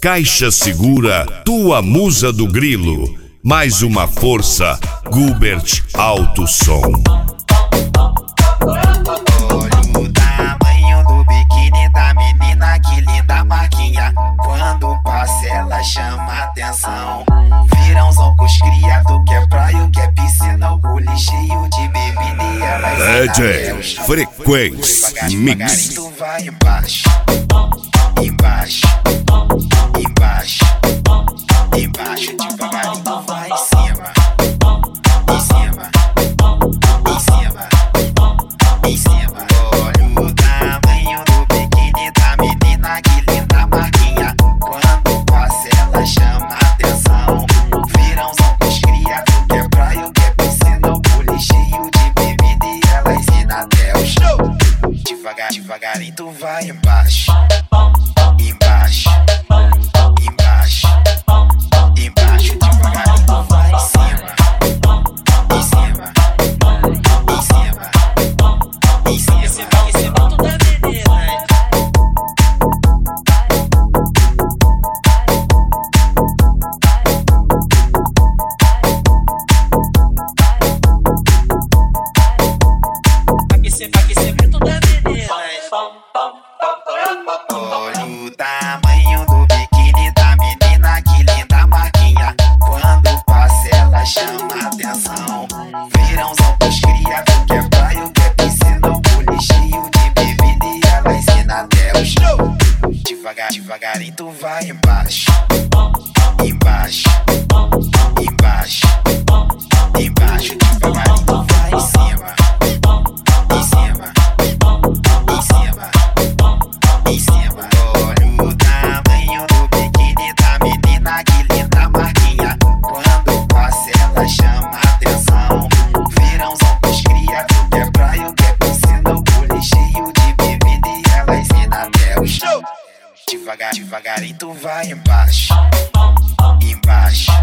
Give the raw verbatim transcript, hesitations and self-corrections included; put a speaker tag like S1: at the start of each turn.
S1: Caixa Segura, tua musa do grilo. Mais uma força, Gubert Alto Som.
S2: Olha o tamanho do biquíni da menina, que linda marquinha. Quando passa ela chama atenção. Virãozão com os criados, que é praia, que é piscina, o bule cheio de bebida e ela
S1: D J Frequência Mix.
S2: Tu vai embaixo, embaixo, embaixo, embaixo, devagarinho tu vai em cima, em cima, em cima, em cima. Olha o tamanho do biquíni da menina, que linda marquinha. Quando passa ela chama atenção. Virãozão com os criados, que é praia, que é piscina, o bule cheio de bebida e ela ensina até o show. Devagar, devagarinho tu vai embaixo, embaixo, embaixo, embaixo, devagarinho tu vai em cima, em cima, em cima, em cima. Esse ponto da menina, hein? Aquecimento da menina. Olha o tamanho do biquíni da menina, que linda marquinha. Quando passa ela chama atenção. Virãozão com os criados, que é praia, que é piscina, o bule cheio de bebida e ela ensina até o show. Devagar, devagarinho tu vai embaixo, embaixo, embaixo, embaixo, devagarinho tu vai em cima, em cima, em cima, em cima. Olha o tamanho do biquíni da menina, que linda marquinha. Quando passa ela chama atenção. Virãozão com os criados, que é praia, que é piscina, o bule cheio de bebida e ela ensina até o show. Devagar, devagarinho tu vai embaixo, embaixo,